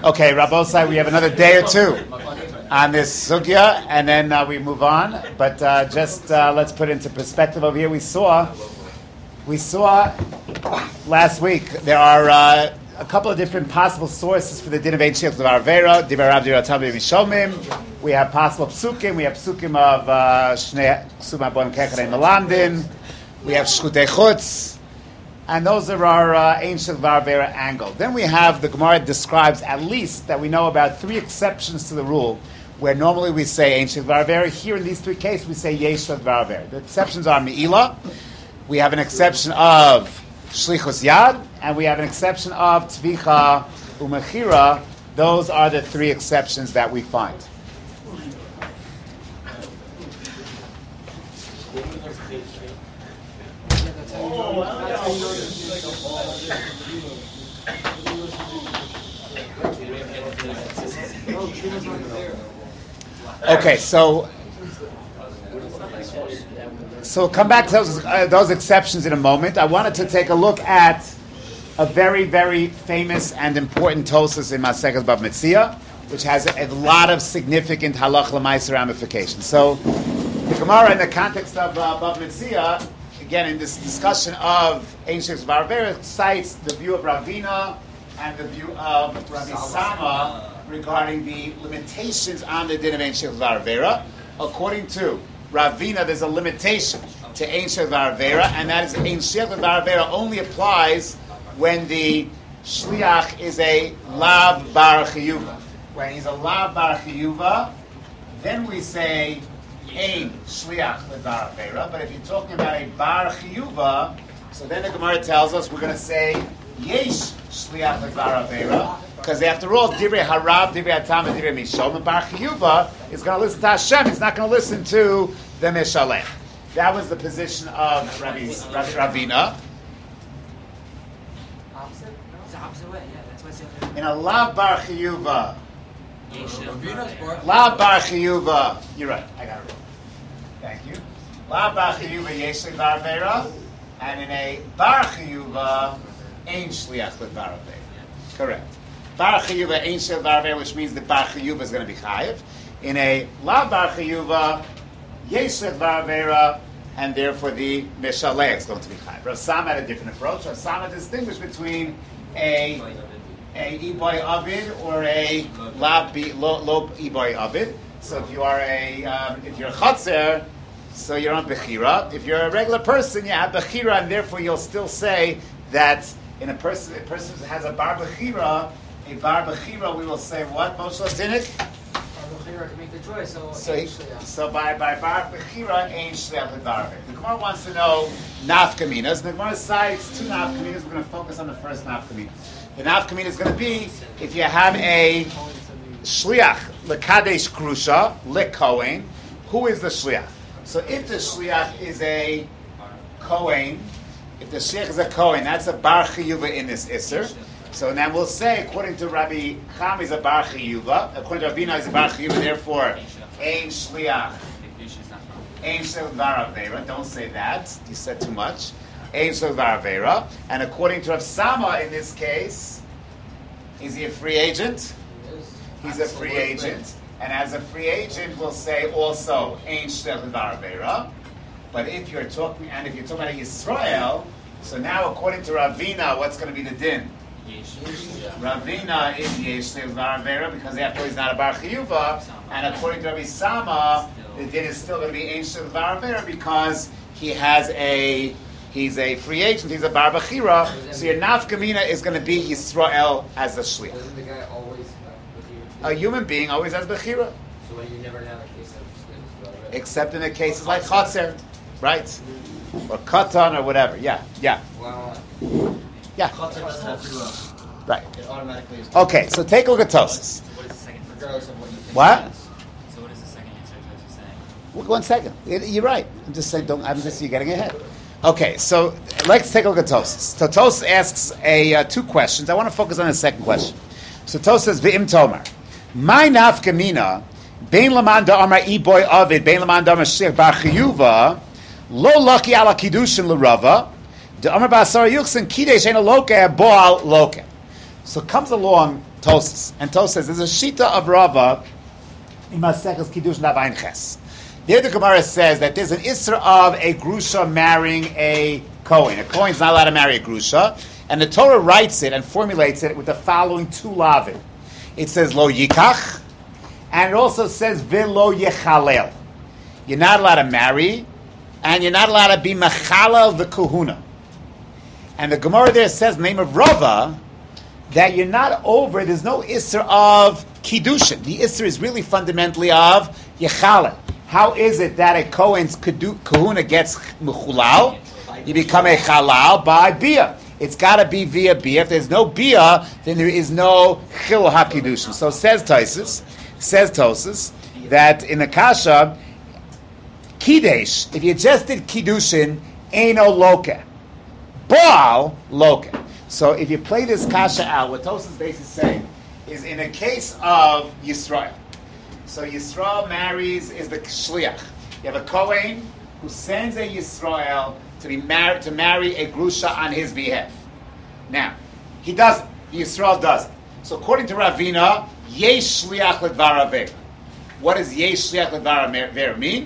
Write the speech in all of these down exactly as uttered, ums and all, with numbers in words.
Okay, Rabbosai, we have another day or two on this sugya, and then uh, we move on. But uh, just uh, let's put it into perspective over here. We saw, we saw last week there are uh, a couple of different possible sources for the din of Ein Shich Dvar Avera. Divrei Rav Divrei Tam Mishomim. We have possible psukim. We have psukim of uh, Shnei Ksuma Bon Kecharei Melamdin. We have Shchutei Chutz. And those are our uh, ancient Varvera angle. Then we have, the Gemara describes at least that we know about three exceptions to the rule, where normally we say ancient Varvera. Here in these three cases we say Yeshav Varvera. The exceptions are Me'ila, we have an exception of Shlichus Yad, and we have an exception of Tvicha Umechira. Those are the three exceptions that we find. Okay, so so we'll come back to those, uh, those exceptions in a moment. I wanted to take a look at a very, very famous and important Tosas in Maseches Bava Metzia, which has a, a lot of significant halach l'maisa ramifications. So the Gemara, in the context of uh, Bava Metzia, again, in this discussion of ancient Varvera, cites the view of Ravina and the view of Rabbi Sama regarding the limitations on the din of ancient Varvera. According to Ravina, there's a limitation to ancient Varvera, and that is ancient Varvera only applies when the shliach is a lav bar chiyuva. When he's a lav bar chiyuva, then we say Ein shliach levar avera. But if you're talking about a bar chiyuva, so then the Gemara tells us we're going to say yesh shliach levar avera, because after all, divrei harav, divrei atam, and divrei mishom, and bar chiyuva is going to listen to Hashem. He's not going to listen to the mishalech. That was the position of Rabbi, Rabbi Ravina. Opposite? It's the opposite way. Yeah, that's what it's In a lav bar chiyuva. La bar chiyuva. You're right. I got it wrong. Thank you. La bar chiyuva yesh levar avera, and in a bar chiyuva ein shliach levar avera. Correct. Bar chiyuva ein shliach levar avera, which means the bar chiyuva is going to be chayiv. In a la bar chiyuva yesh levar avera, and therefore the mishaleh is going to be chayiv. Rav Sam had a different approach. Rav Sam distinguished between a a iboy avid or a lab lo lo iboy avid. So if you are a um, if you're a chatzer, so you're on bechira. If you're a regular person, you have bechira, and therefore you'll still say that in a person a person who has a bar bechira, a bar bechira, we will say what? Moshe Dinik? Bar bechira can make the choice. So so, he, so by by bar bechira ein shliach levar. The Gemara wants to know nafkaminas. The Gemara cites two nafkaminas. We're going to focus on the first nafkamina. The nafkamina is going to be if you have a shliach lekadesh krusha lekohen. Who is the shliach? So if the shliach is a kohen, if the shliach is a kohen, that's a bar chiyuva in this isser. So then we'll say, according to Rabbi Cham, is a bar chiyuva. According to Ravina, is a bar chiyuva. Therefore, ein shliach, ein shel bar avera. Don't say that. You said too much. Ein shel bar avera. And according to Rav Sama, in this case, is he a free agent? He's a free agent. And as a free agent, we'll say also ein shel bar avera. But if you're talking, and if you're talking about Yisrael, so now according to Ravina, what's going to be the din? Ravina is yesh levar avera because after all he's not a bar chiyuva, and according to Rabbi Sama, the din is still going to be yesh levar avera because he has a he's a free agent, he's a bar bechira. So your nafkamina is going to be Yisrael as the shliach. Doesn't the guy always have A human being always has bechira, So when you never have a case of except in the cases like chotzer, right, or katan or whatever. Yeah, yeah, Wow. yeah. Chotzer doesn't have to, uh, Right. it automatically is. Okay, so take a look at Tosas. What is the second answer? Regardless of what you think. What? So what is the second answer to what you're saying? Well, one second. It- You're right. I'm just saying. Don't. I'm just. You're getting ahead. Okay, so let's take a look at Tosas. So Tosas asks a uh, two questions. I want to focus on the second question. So Tosas says, "V'im Tomar, my nafkamina, bein laman da'amar iboy avid, bein laman da'amar shir bar chiyuva, lo lucky ala kiddushin l'rava, da'amar ba'asar yuchsin kidesh ein loke boal loke." So comes along Tosas. And Tosas says, there's a Shita of Rava in Maseches Kiddush Lav Ein Ches. There the Gemara says that there's an Isser of a Grusha marrying a Kohen. A Kohen's not allowed to marry a Grusha. And the Torah writes it and formulates it with the following two lavim. It says, Lo Yikach, and it also says, Velo Yechalel. You're not allowed to marry, and you're not allowed to be Machalel the Kahuna. And the Gemara there says, in the name of Rava, that you're not over, there's no Isser of Kiddushin. The Isser is really fundamentally of Yechalel. How is it that a Kohen's Kahuna gets Mechulal? You become a Chalal by Bia. It's got to be via Bia. If there's no Bia, then there is no Chil HaKiddushin. So says Tosas, says Tosas, that in the Kasha, Kiddush, if you just did Kiddushin, Eino Loke. Baal Loke. So if you play this Kasha out, what Tosas basically saying is in a case of Yisrael. So Yisrael marries, is the Shliach. You have a Kohen who sends a Yisrael to be married, to marry a Grusha on his behalf. Now, he doesn't. Yisrael doesn't. So according to Ravina, Yesh Shliach Ledvar Avera. What does Yesh Shliach Ledvar Avera mean?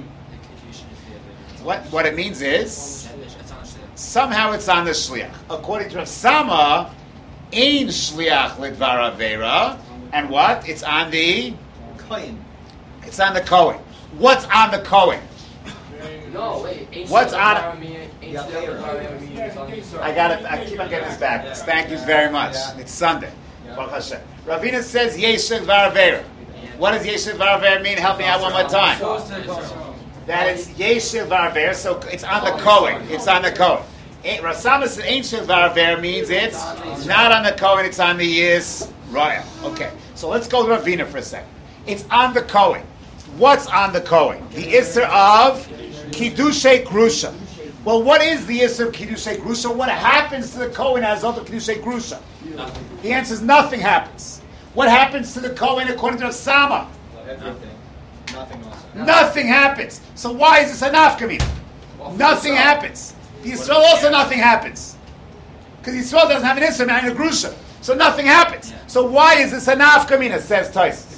What, what it means is, somehow it's on the Shliach. According to Rav Sama, Ein Shliach Ledvar Avera, and what? It's on the Kohen. It's on the Kohen. What's on the Kohen? No, wait. Ain't What's shit on- about me, ain't Yeah, shit later. about me, it's on you. I got it. I keep on getting this back. Yeah. Thank you very much. Yeah. It's Sunday. Yeah. Baruch Hashem. Ravina says Yeshua Varavera. What does Yeshua Varavera mean? Help me out one more time. That is Yeshua Varavera. So it's on the Kohen. It's on the Kohen. Rasama says ancient Varavera means it's not on the Kohen. It's on the Yis Royal. Okay. So let's go to Ravina for a second. It's on the Kohen. What's on the Kohen? The Isser of Kiddushay Grusha. Well, what is the Isser of Kiddushay Grusha? What happens to the Kohen as of the Kiddushay Grusha? The answer is nothing happens. What happens to the Kohen according to Sama? Everything. Nothing else. Nothing happens. So why is this a nafkamina? Nothing happens. The Yisrael also nothing happens. Because Yisrael doesn't have an Isser and a Grusha. So nothing happens. So why is this a nafkamina, says Tais.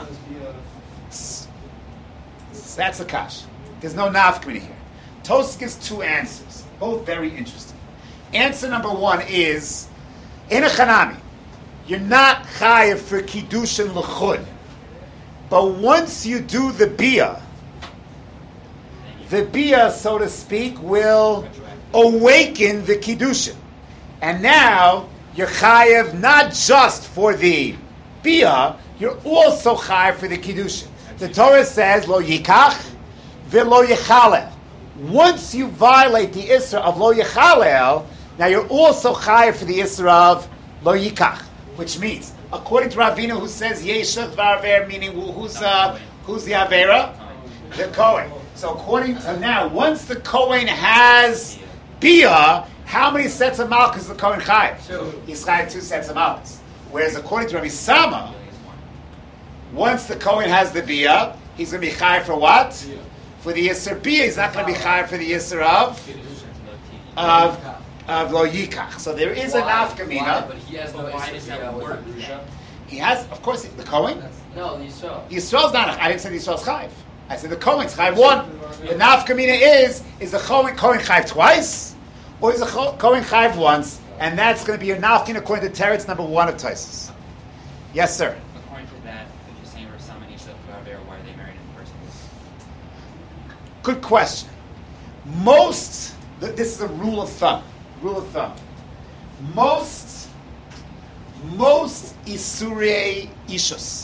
That's the kash. There's no nafkamina here. Tos gives two answers, both very interesting. Answer number one is, in a chanami, you're not chayav for kiddushin l'chud, but once you do the bia, the bia, so to speak, will awaken the kiddushin, and now you're chayav not just for the bia, you're also chayav for the kiddushin. The Torah says, Lo yikach v'lo yechalel. Once you violate the Isra of Lo yechalel, now you're also chayav for the Isra of Lo yikach, which means, according to Ravina, who says Yeshav Varver, meaning who's uh, who's the Avera? The Kohen. So according to now, once the Kohen has Bia, how many sets of Malchus is the Kohen chayav? Two. He's chayav two sets of Malchus. Whereas according to Rabbi Sama, once the Kohen has the Bia, he's going to be chayav for what? For the Yisr Bia, he's not going to be chayav for the Yisr of of of Lo Yikach. So there is a nafkamina. But he has no But why issue does with that with work? the Grusha. He has, of course, the Kohen. No, the Yisrael. Yisrael's not. A, I didn't say the Yisrael's chayav. I said the Kohen's chayav one. The nafkamina is is the Kohen Kohen chayav twice, or is the Cho- Kohen chayav once, and that's going to be a nafkamina according to Teretz number one of Taisus. Yes, sir. According to that, if you're saying Rassam and Yisrael Varver, why are they married in the first place? Good question. Most, th- this is a rule of thumb. Rule of thumb. Most, most Isurei Ishus.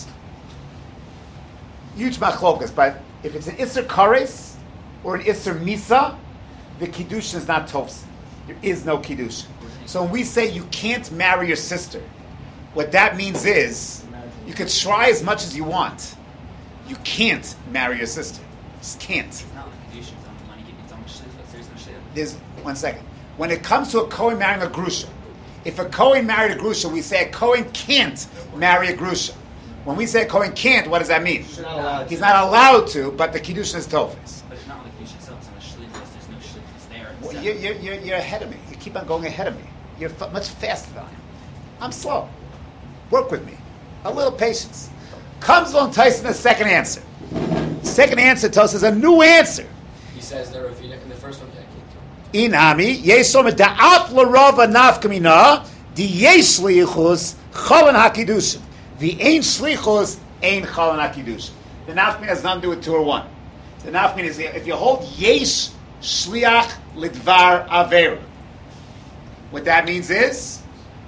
Huge machlokas, but if it's an Isser Kares or an Isser Misa, the Kiddushin is not Tovs. There is no Kiddushin. So when we say you can't marry your sister, what that means is you could try as much as you want. You can't marry your sister. You just can't. It's not like Kedusha, it's on the money, it's on the shit, it's serious on shit. There's one second. When it comes to a Kohen marrying a Grusha, if a Kohen married a Grusha, we say a Kohen can't marry a Grusha. When we say a Kohen can't, what does that mean? He's not allowed. He's not allowed to, but the Kiddushin is Tofes. But it's not like Kedusha itself, it's on the shlit list, there's no shlit list there. Well, It's, uh, you're, you're, you're, you're ahead of me. You keep on going ahead of me. You're f- much faster than I am. I'm slow. Work with me. A little patience. Comes along Tyson, the second answer. Second answer tells us a new answer. He says the Ravina in the first one. Yeah, Inami, yesom da'at l'rava nafkamina, di yesh lichus cholan hakidushim. The ain shlichus ain cholan hakidushim. The nafkamina has nothing to do with two or one. The nafkamina is if you hold yesh shliach lidvar avera. What that means is,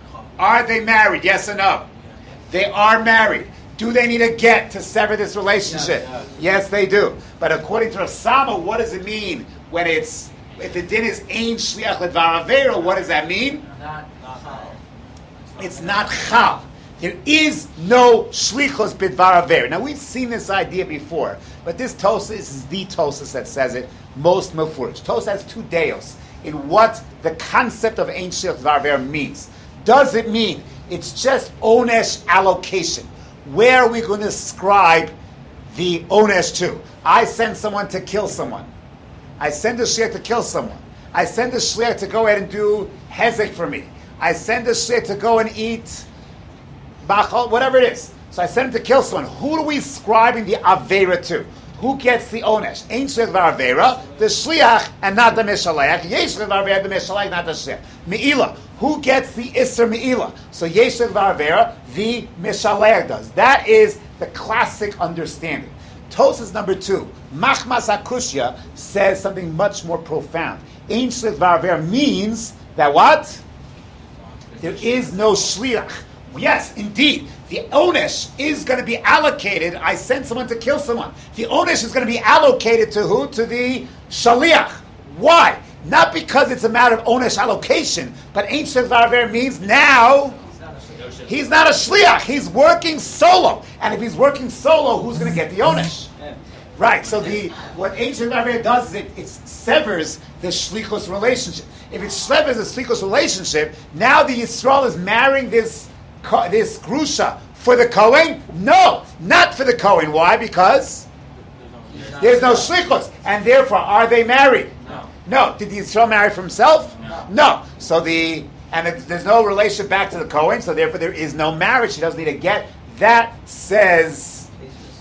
are they married? Yes or no? They are married. Do they need a get to sever this relationship? Yes, yes. Yes, they do. But according to Rav Sama, what does it mean when it's if the din is ein shliach ledvar avera? What does that mean? not not how. It's not chal. There is no shlichus bidvar avera. Now we've seen this idea before, but this Tosas is the Tosas that says it most mefurish. Tosas has two deos in what the concept of ein shliach ledvar avera means. Does it mean it's just onesh allocation? Where are we going to ascribe the onesh to? I send someone to kill someone. I send a shliach to kill someone. I send a shliach to go ahead and do hezek for me. I send a shliach to go and eat bachal, whatever it is. So I send him to kill someone. Who are we ascribing the avera to? Who gets the onesh? Ein shliach var avera, the shliach and not the mishalech. Yesh shliach var avera, the mishalech, not the shliach. Me'ilah. Who gets the isser me'ilah? So yesh shliach var avera, the mishalech does. That is the classic understanding. Tosas number two, Machmas HaKushya, says something much more profound. Ein shliach var avera means that what? There is no shliach. Yes, indeed. The onesh is going to be allocated. I sent someone to kill someone. The onesh is going to be allocated to who? To the shaliach. Why? Not because it's a matter of onesh allocation, but Ein Shliach Var Avera means now he's not a shliach. He's working solo. And if he's working solo, who's going to get the onesh? Right, so the what Ein Shliach Var Avera does is it, it severs the shlichus relationship. If it severs the shlichus relationship, now the Yisrael is marrying this this grusha for the Kohen? No, not for the Kohen. Why? Because there's no shlichus, and therefore, are they married? No. No. Did the Yisrael marry for himself? No. No. So the and it, there's no relation back to the Kohen, so therefore there is no marriage. He doesn't need a get. That says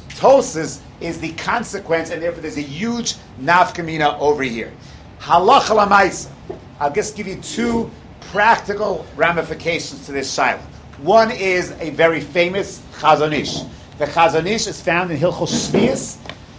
Tosas is the consequence, and therefore there's a huge nafkamina over here. Halacha l'maisa. I'll just give you two practical ramifications to this shiloh. One is a very famous Chazon Ish. The Chazon Ish is found in Hilchos Shvius,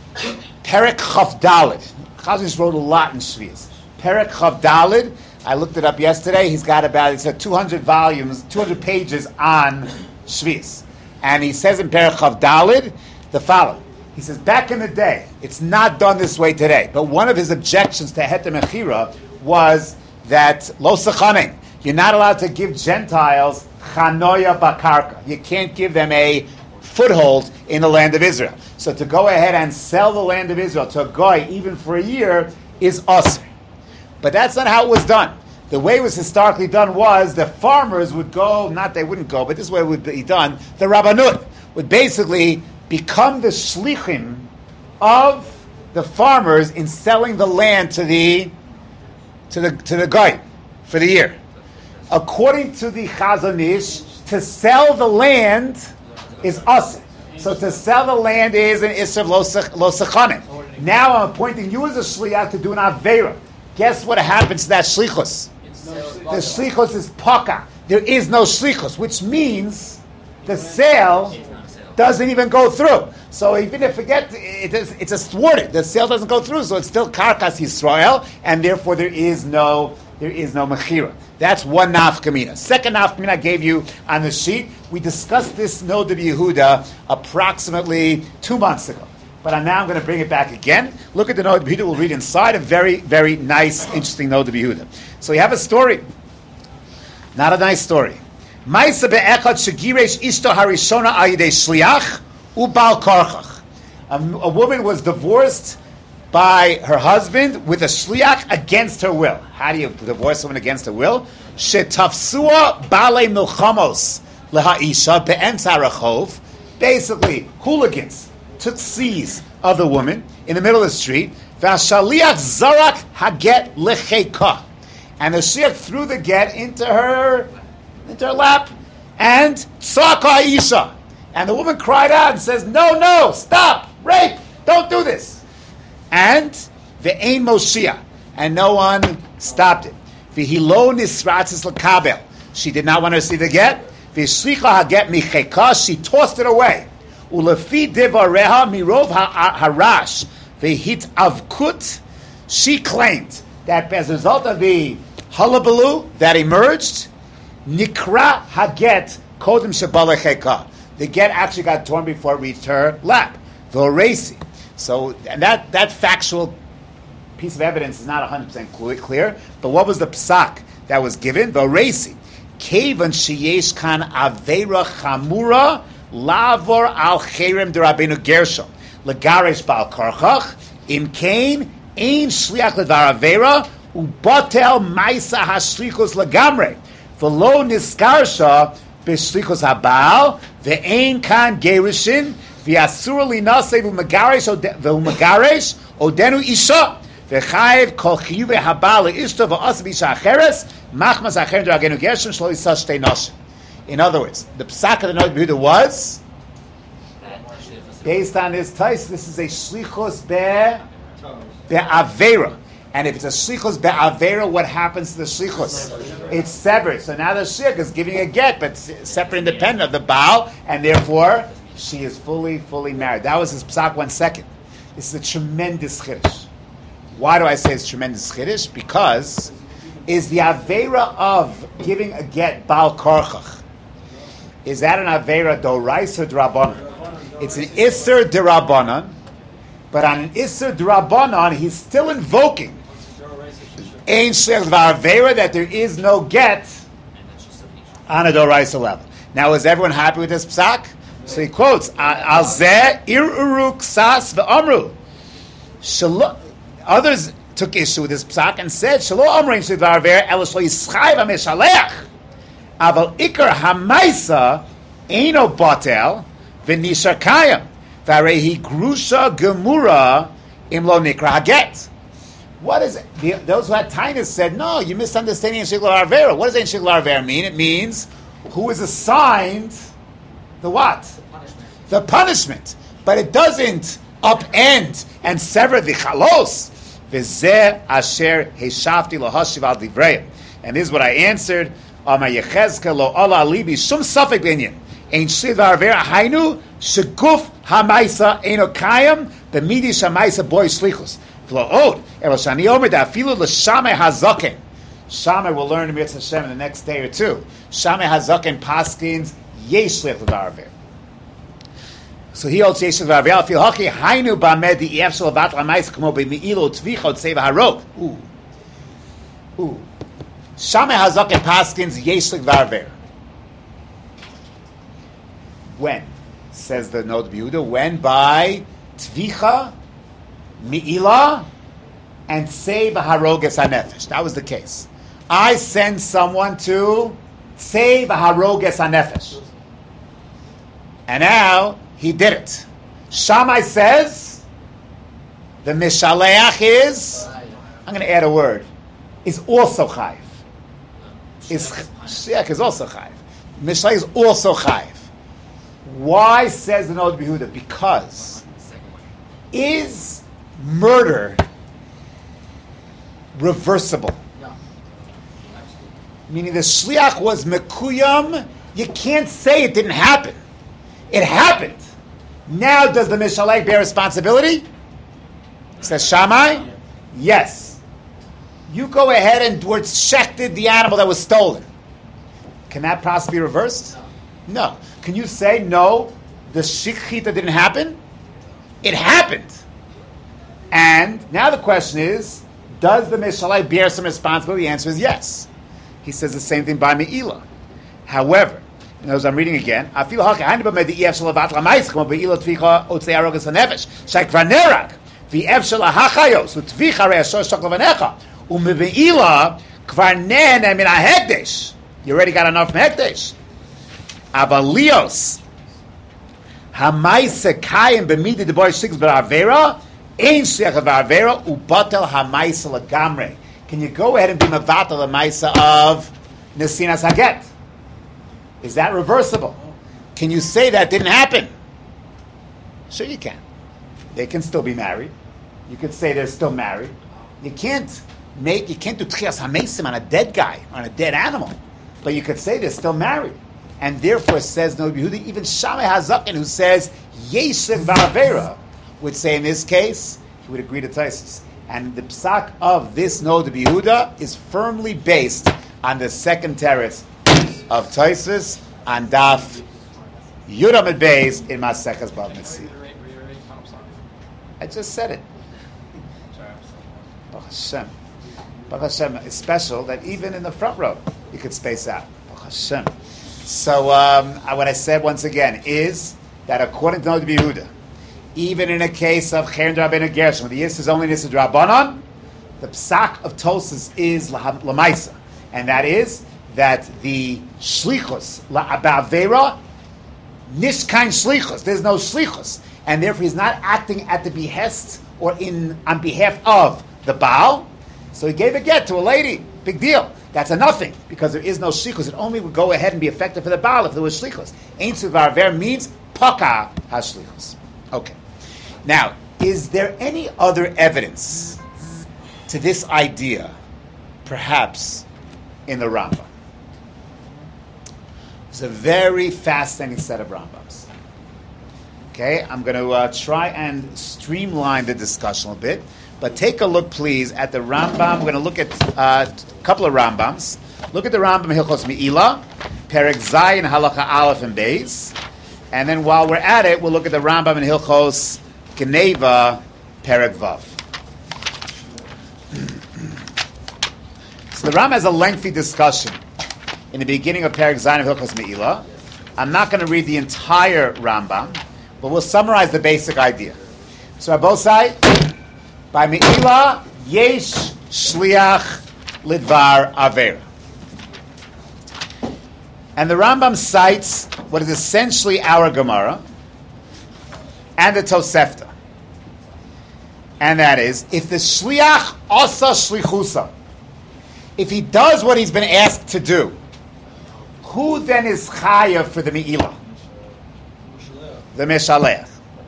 Perek Chav Daled. Chazon Ish wrote a lot in Shvius. Perek Chav Daled, I looked it up yesterday, he's got about, it's a two hundred volumes, two hundred pages on Shvius. And he says in Perek Chav Daled the following. He says, back in the day, it's not done this way today, but one of his objections to Heter Mechira was that Lo Sechanim, you're not allowed to give Gentiles Chanoya Bakarka. You can't give them a foothold in the land of Israel. So to go ahead and sell the land of Israel to a goy, even for a year, is usr. But that's not how it was done. The way it was historically done was the farmers would go, not they wouldn't go, but this way it would be done, the Rabbanut would basically become the shlichim of the farmers in selling the land to the to the to the goy for the year. According to the Chazon Ish, to sell the land is us. So to sell the land is an Isser lo sechanim. Now I'm appointing you as a shliach to do an avera. Guess what happens to that shlichus? The shlichus is paka. There is no shlichus, which means the sale doesn't even go through. So even if forget it is, it's a thwarted. The sale doesn't go through, so it's still karkas Yisrael, and therefore there is no there is no mechira. That's one nafkamina. Second nafkamina I gave you on the sheet. We discussed this Nod of Yehuda approximately two months ago. But I'm now going to bring it back again. Look at the Nod of Yehuda. We'll read inside a very, very nice, interesting Nod of Yehuda. So we have a story. Not a nice story. Ma'isa be'echad shegiresh ishto harishona ayidei shliach ubal korchach. A woman was divorced by her husband with a shliach against her will. How do you divorce someone against her will? Shetafsua bale milchamos lehaisha be'emtza rachov. Basically, hooligans took seize of the woman in the middle of the street. V'ashaliach zarak haget lecheka, and the shliach threw the get into her into her lap, and tzaka isha, And the woman cried out and says, no, no, stop, rape, don't do this. And the Ein Moshia, and no one stopped it. V'hilo nisratzis l'kabel. She did not want to receive the get. V'shlicha haget micheka. She tossed it away. Ulefi divareha mirov harash v'hit avkut. She claimed that as a result of the hullabaloo that emerged, nikra haget kodem shebalecheka. The get actually got torn before it reached her lap. V'oresi. So, and that, that factual piece of evidence is not one hundred percent clear, but what was the psak that was given? V'oresi. Kevan sheyesh kan aveira chamura lavor al cherem de Rabbeinu Gershom legaresh bal karchach im kain ein shliach levar aveira ubatel maisa hashlichus legamre v'lo niskarsha b'shlichus habal ve'ein kan gerishin v'asur linaseh v'megaresh v'megaresh odenu isha v'chayev kol chiyuv habal leishto v'as v'isha acheres machmas acherim de Rabbeinu Gershom shlo yisah shtei noshim. In other words, the psak of the Noda B'Yehuda was based on this tais. This is a shlichus be be'avera, and if it's a shlichus be'avera, what happens to the shlichus? It's severed. So now the shliach is giving a get, but separate, independent of the Baal, and therefore she is fully, fully married. That was his psak. One second. This is a tremendous chiddush. Why do I say it's tremendous chiddush? Because is the avera of giving a get Baal Korchach, is that an avera doraisa d'Rabbanan? It's an Isser d'Rabbanan, but on an Isser d'Rabbanan, he's still invoking Ein Shliach V'Avera, that there is no get on a doraisa level. Now, is everyone happy with this psak? So he quotes, Al zeh ir'uru ksas v'amru. Others took issue with this psak and said, Shalo amrein Shliach V'Avera, elo shlo yischai v'meshaleach. Aval ikar hamaisa eino batel v'nishar kayam v'arehi grusha gemura imlo nikra haget. What is it? The, those who had tinus said, no, you're misunderstanding Shiglar Arvera. What does Shiglar Arvera mean? It means who is assigned the what? The punishment. The punishment. But it doesn't upend and sever the chalos. V'zeh asher heshafti lohashiv al divrei. And this is what I answered. Amar Yechezkel lo ala libi shum safek binyan. Ein shliach v'arvera hainu sheguf hamaisa eino kayam b'midi shamaisa boy shlichus. V'lo od el shani omer da'afilu l'shamei hazaken. Shamei will learn in Mitzvah Hashem in the next day or two. Shamei hazaken paskins yesh shliach v'arvera. So he holds yesh shliach v'arvera. Fil haki hainu b'amed di'ef shel avat l'maisa k'mo b'mi'ilo t'vicha tzeva harog. Ooh, ooh. Shamei hazaken paskins yesh shliach v'arvera. When? Says the Noda B'Yehuda. When? By Tvicha, Mi'ila, and Save Haroges HaNefesh. That was the case. I send someone to save Haroges HaNefesh. And now, he did it. Shammai says, the Mishaleach is, I'm going to add a word, is also Chayiv. Is Shliach is also Chayiv. Mishaleach is also Chayiv. Why, says the Noda B'Yehuda? Because is murder reversible? No. Meaning the shliach was mekuyam, you can't say it didn't happen. It happened. Now does the mishalek bear responsibility? Says Shammai? Yes. You go ahead and shechted the animal that was stolen. Can that process be reversed? No. Can you say, no, the shechita didn't happen? It happened. And now the question is, does the Mishalai bear some responsibility? The answer is yes. He says the same thing by Me'ila. However, as I'm reading again, I feel haka hani b'mei di'ef shel avat l'mayis k'mo be'ila tvicha otzei arogas hanefesh shekvar nerag v'ef shel hachayos u'tvicha rei ashor shok levanecha u'me'ila kvar nene min ha'hekdesh. You already got enough from hekdesh. Avalios ha'maisa kayim b'midi d'boy shigs b'avera ein shliach b'avera u'batel ha'maisa l'gamre. Can you go ahead and be mevatel ha'maisa of nesinas haget? Is that reversible? Can you say that didn't happen? Sure you can. They can still be married. You could say they're still married. You can't make, you can't do tchias hamesim on a dead guy, on a dead animal. But you could say they're still married. And therefore says no Yehuda, even Shammai Hazakin, who says Yeshiv Ba'avera, would say in this case, he would agree to Taisus. And the psak of this no to Yehuda is firmly based on the second teretz of Taisus on Daf Yudam and Beis in Maseches Bava Metzia. I just said it. Baruch Hashem. Baruch Hashem. It's special that even in the front row you could space out. Baruch Hashem. So um, what I said once again is that according to Rabbi Yehuda, even in a case of Cher and Rabbeinu Gershon, when the Yis is only Nisa Drabanan, the psak of Tosas is Lamaisa, and that is that the Shlichus La'abavera Nishkain Shlichus. There's no Shlichus, and therefore he's not acting at the behest or in on behalf of the Baal. So he gave a get to a lady. Big deal. That's a nothing, because there is no shlichus. It only would go ahead and be effective for the Baal if there was shlichus. Ein suvar ver means paka ha-shlichus. Okay. Now, is there any other evidence to this idea, perhaps, in the Rambam? It's a very fascinating set of Rambams. Okay, I'm going to uh, try and streamline the discussion a bit. But take a look, please, at the Rambam. We're going to look at uh, a couple of Rambams. Look at the Rambam Hilchos Me'ilah, Perek Zayin, Halacha Aleph and Beis. And then while we're at it, we'll look at the Rambam in Hilchos Geneva, Perek Vav. So the Rambam has a lengthy discussion in the beginning of Perek Zayin of Hilchos Me'ilah. I'm not going to read the entire Rambam, but we'll summarize the basic idea. So Abosai, by Me'ilah, Yesh Shliach Lidvar Avera. And the Rambam cites what is essentially our Gemara and the Tosefta. And that is, if the Shliach Asa Shlichusa, if he does what he's been asked to do, who then is Chayav for the Me'ilah? The Meshalech.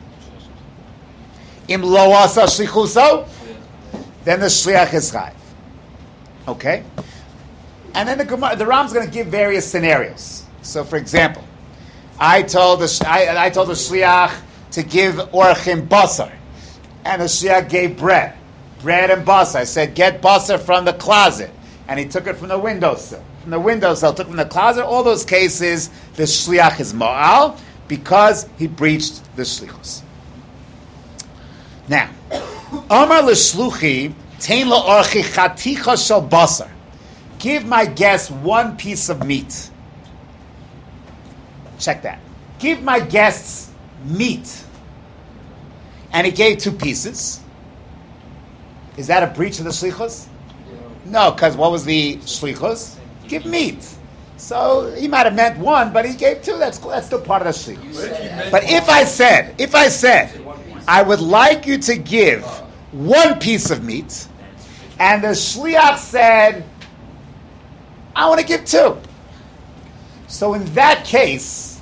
Im lo asa shlichuso, then the shliach is chayav. Okay, and then the Gemara, the Ram's going to give various scenarios. So, for example, I told the I, I told the shliach to give orchim basar, and the shliach gave bread, bread and basar. I said, get basar from the closet, and he took it from the windowsill. From the windowsill, took it from the closet. All those cases, the shliach is mo'al because he breached the shlichus. Now, Amar l'shluchi tein la'orchi chaticha shel basar. Give my guest one piece of meat. Check that. Give my guests meat. And he gave two pieces. Is that a breach of the shlichus? No, because what was the shlichus? Give meat. So he might have meant one, but he gave two. That's that's still part of the shlichus. But if I said, if I said, I would like you to give one piece of meat, and the shliach said, I want to give two. So in that case,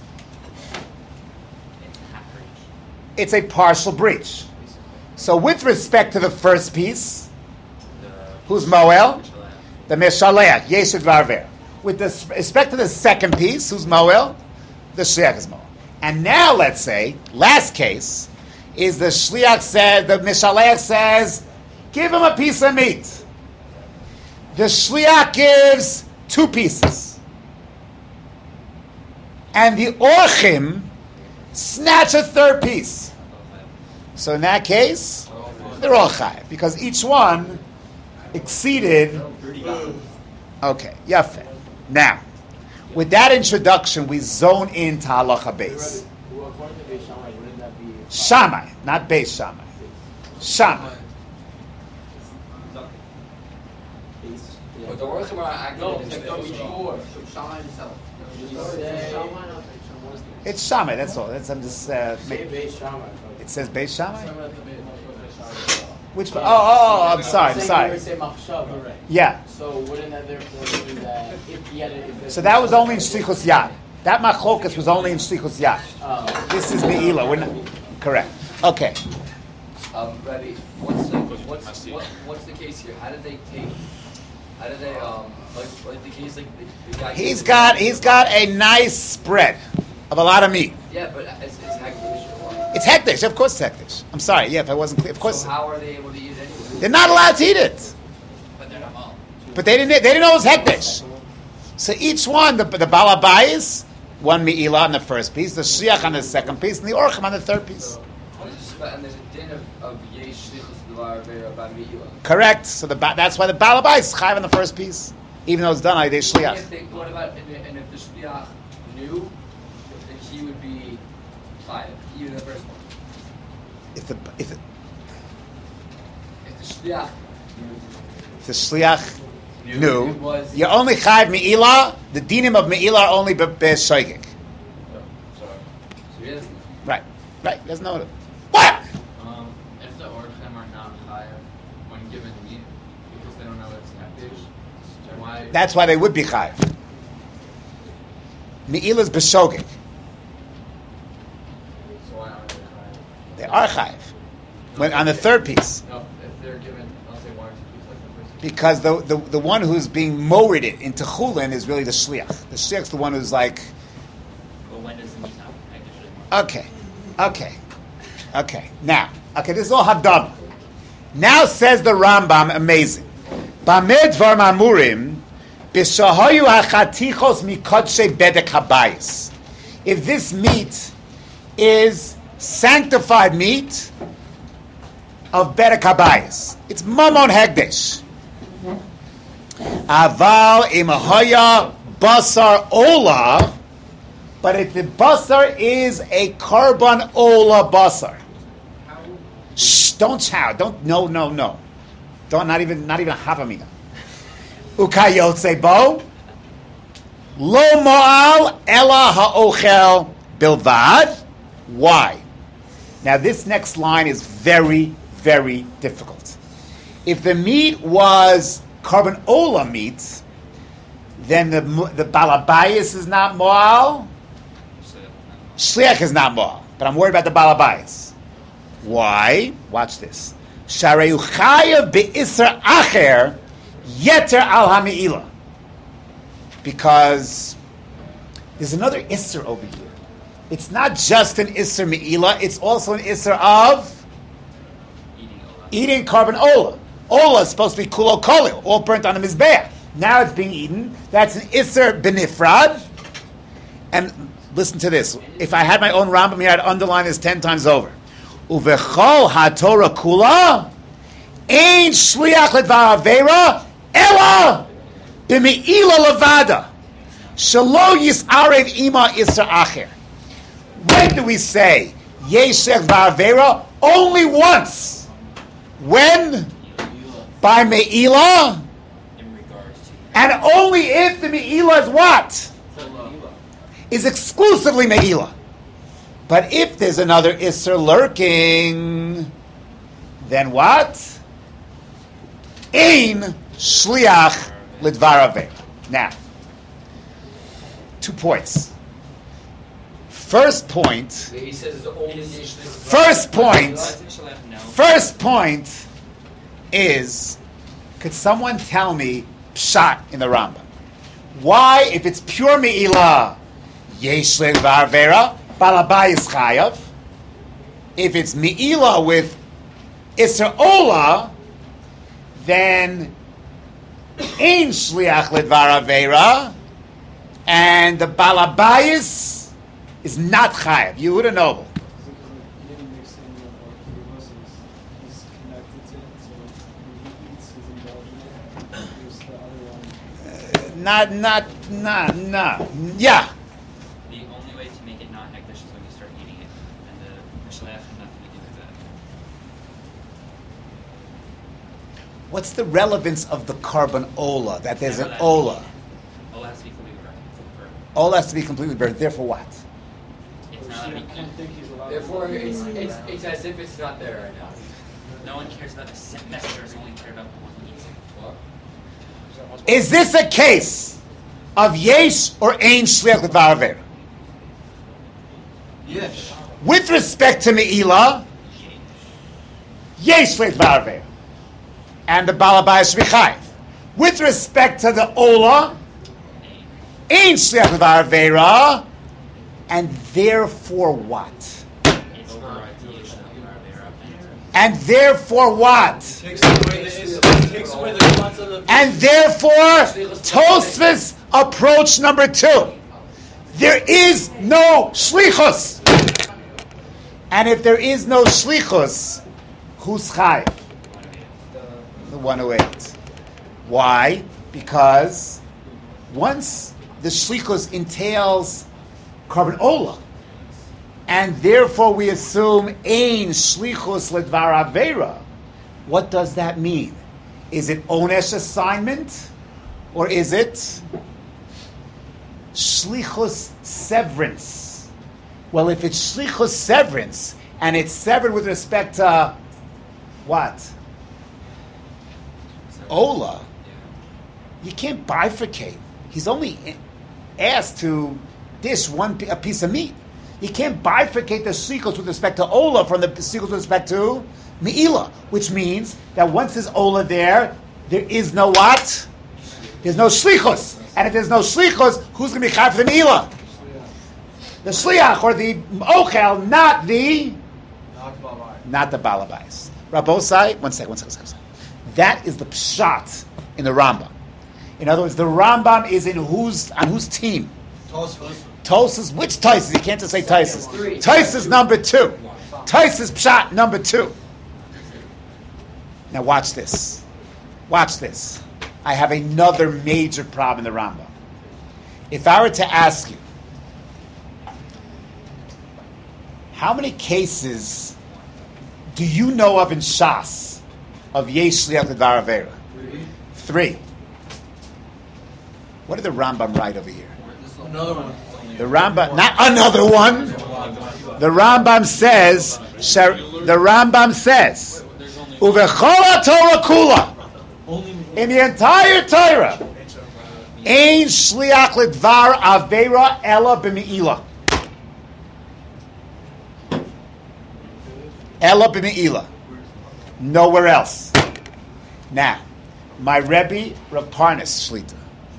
it's a partial breach. So with respect to the first piece, who's Moel? The Meshaleach, Yeshiv Varver. With respect to the second piece, who's Moel? The shliach is Moel. And now let's say, last case, is the shliach said, the Meshaleach says, give him a piece of meat. The shliach gives two pieces. And the orchim snatch a third piece. So in that case, they're all chayav, because each one exceeded. Okay, yafeh. Now, with that introduction, we zone into halacha beis. Shammai, not Beis Shammai. Shammai. But the orchim are acting It's Shammai, that's all. That's, I'm just uh, making, it says Beis Shammai? Which? Oh, oh, oh, I'm sorry, I'm sorry. Yeah. So wouldn't that therefore mean that if he had a, So that was only in Shlichus Yad. That machlokas was only in shlichus yad. Um, This is meila. We're not correct. Okay. um, Rabbi, what's the what's what, what's the case here? How did they take? How did they um like like the case like the, the guy? He's got he's got a nice spread of a lot of meat. Yeah, but it's, it's hektish or what? It's hektish, of course it's hektish. I'm sorry, yeah, if I wasn't clear, of course. So how are they able to eat it anyway? They're not allowed to eat it. But they're not all. But they didn't they didn't know it was hektish. So each one, the the balabayis, one me'ilah on the first piece, the shiach on the second piece, and the orchim on the third piece. And there's a- and there's a din of of yesh shlichus devar vera by meila. Correct. So the ba- that's why the balabayis is chayav on the first piece, even though it's done on the shliach. If they, what about and, and if the shliach knew, then he would be five, even the first one. If the if the, If the shliach if the shliach knew, knew, it was you're only chayav me'ilah. The dinim of me'ilah are only b'shoigig. Oh, sorry. So he doesn't. Right. Right. There's no what. Um, if the orchim are not chayav when given meat because they don't know it's hektish, then why? That's why they would be chayav. Me'ilah is b'shogig. So why aren't they chayav? They are chayav. When on the third piece, No, if they're given, I'll say one or two pieces like the first. because the the, the one who's being morided into chulin is really the shliach. The shliach's the one who's like, Well, when does the meat not hektish anymore? okay, okay, okay. Now, okay, this is all hadam. Now says the Rambam, amazing. Bamid var mamurim b'shahayu hachatichos mikodshe bedek habayis. If this meat is sanctified meat of bedek habayis, it's mamon hegdesh. Aval imahaya basar ola, but if the basar is a carbon ola basar, shh, don't shout, don't, no, no, no, don't, not even, not even a havamina. Ukayotze bo, lo mo'al ela ha'ochel bilvad. Why? Now this next line is very, very difficult. If the meat was carbon ola meat, then the the balabayas is not mo'al, shliach is not mo'al. But I'm worried about the balabayas. Why? Watch this. Sharei uchayav be'isr acher yeter al hami'ila. Because there's another isser over here. It's not just an isser me'ila, it's also an isser of Eating ola. eating carbon ola. Ola is supposed to be kulo kolil, all burnt on the mizbeach. Now it's being eaten. That's an isser benifrad. And listen to this. If I had my own Rambam here, I'd underline this ten times over. Uvechol haTorah kula ein shliach ledvar avera ela b'me'ila levada shelo yisarev ima isser acher. When do we say yeshech v'avera? Only once. When? By me'ila, In regards to and only if the me'ila is what? Is exclusively me'ila. But if there's another isser lurking, then what? Ein shliach lidvar avera. Now, two points. First point. He says it's only yesh shlichus First point. no. First point is, could someone tell me pshat in the Rambam? Why, if it's pure me'ilah, yesh levar vera, balabayis chayav. If it's me'ilah with isser ola, then ein shliach ledvar avera, and the balabayis is not chayav. Yehuda Noble. He didn't mix in the muscles. He's connected to it, so when he eats, he's indulging it. There's the other one. Not, not, not, not. Yeah. The only way to make it not hektish is when you start eating it, and the mishleach has nothing to do with that. What's the relevance of the carbon ola? That there's an Never that ola. Ola has to be completely burnt. Ola has to be completely burnt. Therefore, what? It's Or not she- a I don't think he's allowed to- Therefore, it's, it's it's as if it's not there right now. No one cares about the se- messengers, only care about the one who eats it. What? Is this a case of yesh or ein shliach l'dvar avera? Yes. With respect to Me'ila, Yesh Leidvar Avera. And the Balabayas should be chayiv. With respect to the Ola, Ein Shliach Leidvar Avera, and therefore what? And therefore what? Takes away the takes away the concept of And therefore, Tosfos approach number two. There is no shlichus. And if there is no shlichus, who's chayiv? The one who ate. Why? Because once the shlichus entails carbon ola, and therefore we assume ein shlichus ledvar avera, what does that mean? Is it onesh assignment, or is it shlichus severance? Well, if it's shlichus severance, and it's severed with respect to what? Ola, you can't bifurcate. He's only asked to dish one a piece of meat. You can't bifurcate the shlichus with respect to Ola from the shlichus with respect to Me'ila, which means that once there's Ola there, there is no what? There's no shlichus. And if there's no shlichus, who's going to be chayav for the Me'ila? The shliach or the ochel, not the not the balabais. Rabbosai, one second, one second, one second. That is the pshat in the Rambam. In other words, the Rambam is in whose on whose team? Tosfos. Tosas, which Tosas? You can't just say Tosas. Tosas number two. Tosas pshat number two. Now watch this. Watch this. I have another major problem in the Rambam. If I were to ask you, how many cases do you know of in Shas of Yesh Shliach Ledvar Avera? Three. What did the Rambam write over here? Another one. The Rambam, not another one. The Rambam says, the Rambam says, Uvechola Torah Kula, in the entire Torah, Ein Shliach Ledvar Avera Ela B'Me'ila. Ela B'Me'ila. Nowhere else. Now, my Rebbe, Rav Parnas Shlita,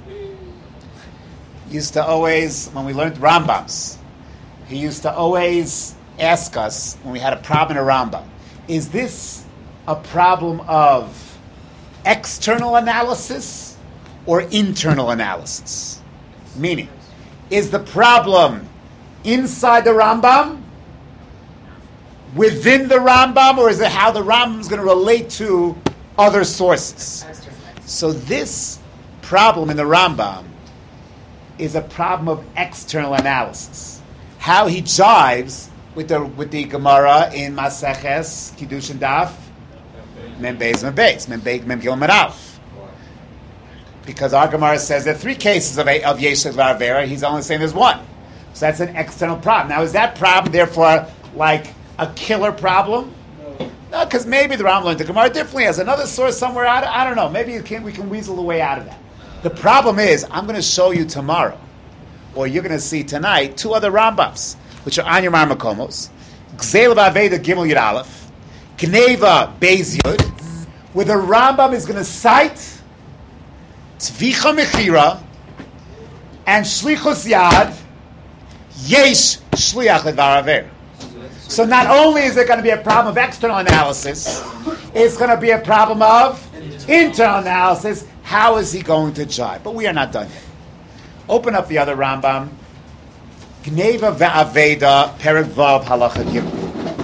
used to always, when we learned Rambams, he used to always ask us, when we had a problem in a Rambam, is this a problem of external analysis or internal analysis? Meaning, is the problem inside the Rambam, within the Rambam, or is it how the Rambam is going to relate to other sources? So this problem in the Rambam is a problem of external analysis. How he jives with the with the Gemara in Maseches Kiddushin Daf Mem Beis Mem Beis Mem Beis Mem Gimel Mem Aleph. Because our Gemara says there are three cases of a, of Yesh Ledvar Avera. He's only saying there's one. So that's an external problem. Now is that problem therefore like a killer problem? No, because maybe the Rambam learned the Gemara differently. Has another source somewhere out. I don't know. Maybe you can, we can weasel the way out of that. The problem is, I'm going to show you tomorrow, or you're going to see tonight, two other Rambams, which are on your Marmakomos. Gzeil Vaveda Gimel Yud Aleph, Gneva Beis Yud, where the Rambam is going to cite Tvicha Mechira and Shlichus Yad, Yesh Shliach Ledvar Avera. So not only is it going to be a problem of external analysis, it's going to be a problem of internal analysis. How is he going to jive? But we are not done yet. Open up the other Rambam. Gneva ve'aveda, Perek Vav, Halacha Gimel.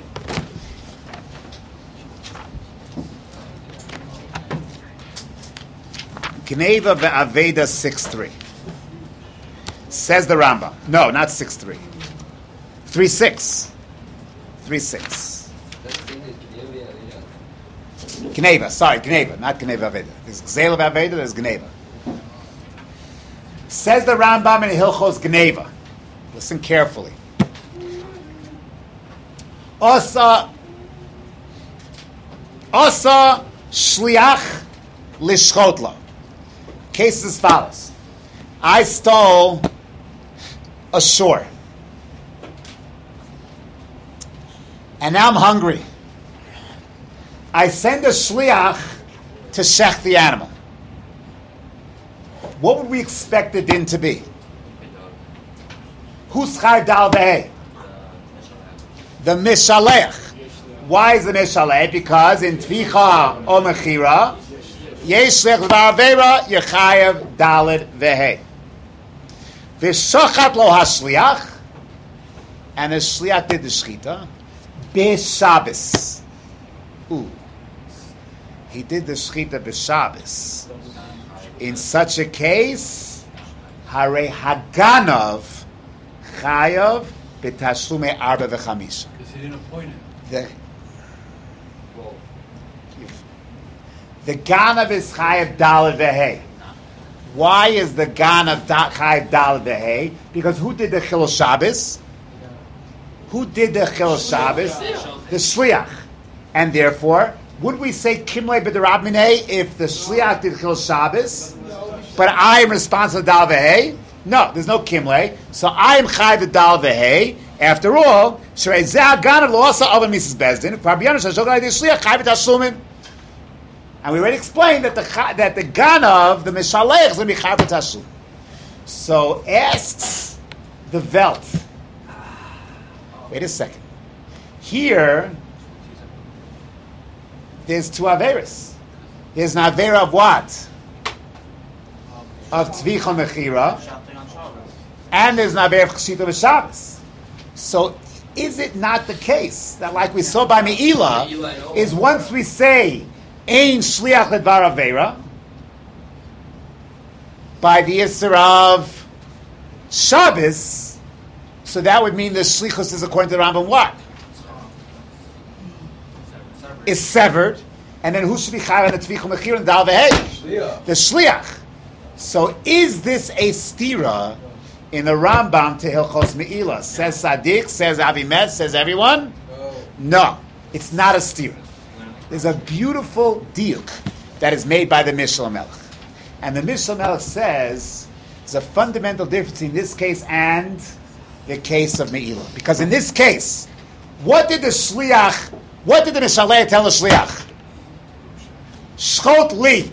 Gneva ve'aveda six three. Says the Rambam. No, not six three. three six. three six. Gneva, sorry, Gneva, not Gneva Aveda. There's Gzeil of Aveda, there's Gneva. Says the Rambam in Hilchos Gneva. Listen carefully. Asa, Asa Shliach Lishchotla. Case is as follows. I stole a shore. and now I'm hungry. I send a shliach to shech the animal. What would we expect the din to be? Who's chayav dal v'hei? The mishalech. Why is the mishalech? Because in tvicha or mechira, yesh lech v'avera yechayav daled v'hei. V'shochat lo hashliach, and the shliach did the shchita b'Shabbos. Ooh, he did the shchita b'Shabbos. In such a case, hare haganav chayav b'tashlume arba v'chamisha. Because he didn't appoint him. The, the ganav is chayav daled v'hei. Why is the ganav chayav daled v'hei? Because who did the chilul Shabbos? Who did the chilul Shabbos? The shliach. And therefore, would we say kimlei b'derabminei if the shliach did chilul Shabbos, but I am responsible for dal v'hei? No, there's no kimlei. So I am chayav dal v'hei. After all, shrei zeh ganav lo asa oven misas bezdin. Rabbi Yonasan shogay the shliach chayav tashlumin. And we already explained that the that the ganav, the mishalech, is going to be chayav tashlum. So asks the Velt. Wait a second. Here, there's two averas. There's an avera of what? Of tvicha mechira, and there's an avera of cheshita b'Shabbos. So, is it not the case that, like we saw by Me'ilah, is once we say ein shliach ledvar avera by the Yisr of Shabbos, so that would mean the shlichus is according to the Rambam what? Is severed, and then who should be chayav and the tvicha mechira and dal v'hei? The shliach. So is this a stira in the Rambam to Hilchos Me'ilah? Says Sadiq, says Avimed, says everyone? No, it's not a stira. There's a beautiful diuk that is made by the Mishnah Melech. And the Mishnah Melech says there's a fundamental difference in this case and the case of Me'ilah. Because in this case, what did the shliach, what did the Mishaleh tell the shliach? Shchot li.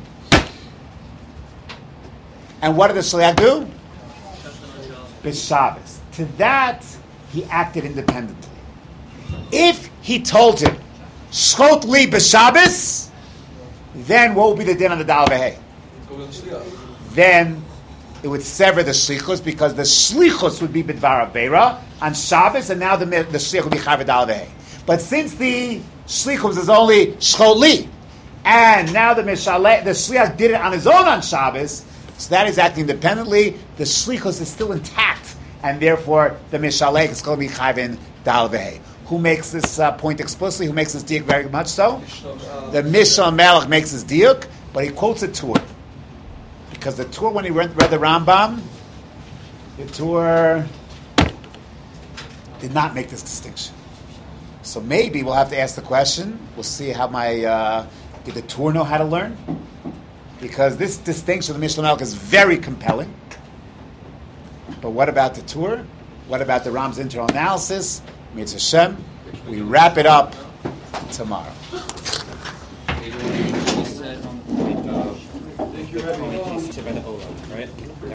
And what did the shliach do? B'Shabbos. To that, he acted independently. If he told him, Shchot li b'Shabbos, then what would be the din on the dal v'hei? Then it would sever the shlichus, because the shlichus would be b'dvar avera on Shabbos, and now the, the shlichus would be chayav dal v'hei. But since the shlichus is only shchot li, and now the mishaleh, the shliach did it on his own on Shabbos, so that is acting independently. The shlichus is still intact, and therefore the mishaleh is going to be chayav in dal v'hei. Who makes this uh, point explicitly? Who makes this diuk very much so? The Mishnah Melech makes this diuk, but he quotes a Tur. Because the Tur, when he read, read the Rambam, the Tur did not make this distinction. So maybe we'll have to ask the question. We'll see how my, uh, did the Tur know how to learn? Because this distinction of the Mishnah Melech is very compelling. But what about the Tur? What about the Ram's internal analysis? Mitzvah Shem, we wrap it up tomorrow. Thank you, Rabbi. Right?